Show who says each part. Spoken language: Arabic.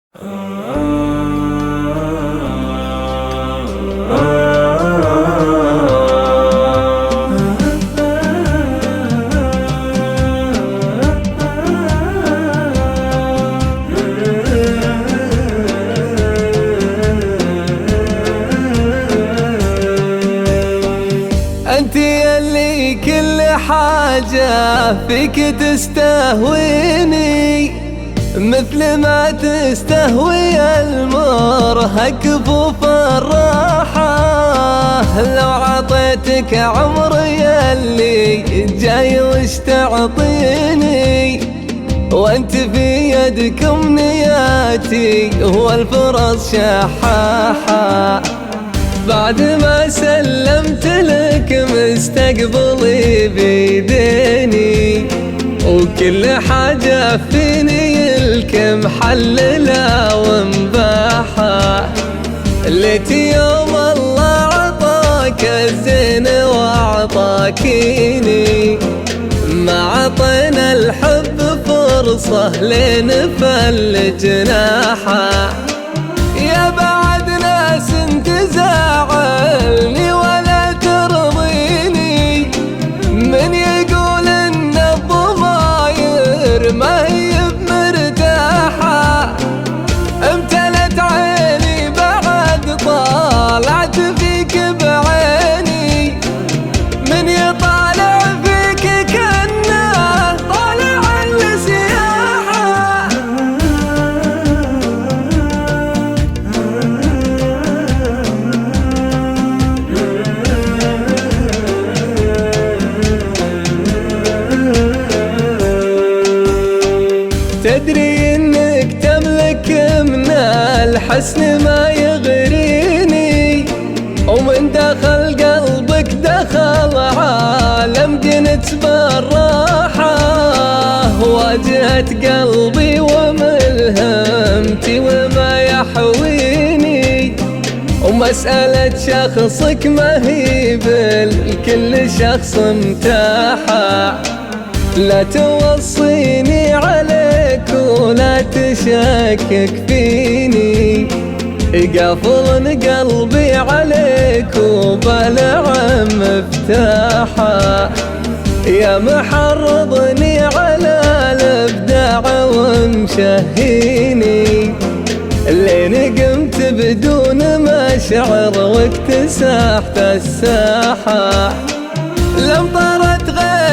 Speaker 1: انت يلي كل حاجة فيك تستهويني، مثل ما تستهوي المرهق بوف الراحة. لو عطيتك عمري يلي جاي وش تعطيني، وانت في يدك امنياتي والفرص شحاحة. بعد ما سلمت لك مستقبلي بيديني، وكل حاجة فيني لك محللة ومباحة. ليت يوم الله عطاك الزين وعطاكيني، ما عطينا الحب فرصة لين فل جناحه. يا بعد ناس انت زعلني ولا ترضيني، من يقول ان الضماير ما هي بمرتاحة. امتلت عيني بعد طالعت فيك بعيني، من يطالع فيك كأنه طالع لسياحة. تدري انك تملك من الحسن ما يغريني، ومن دخل قلبك دخل عالم جنت بالراحة. واجهت قلبي وملهمتي وما يحويني، ومسألة شخصك ما هي بالكل شخص متاحة. لا توصيني عليك ولا تشكك فيني، قافل قلبي عليك وبلع مفتاحة. يا محرضني على الابداع ومشهيني، لين قمت بدون مشعر واكتسحت الساحة. لم طرت غير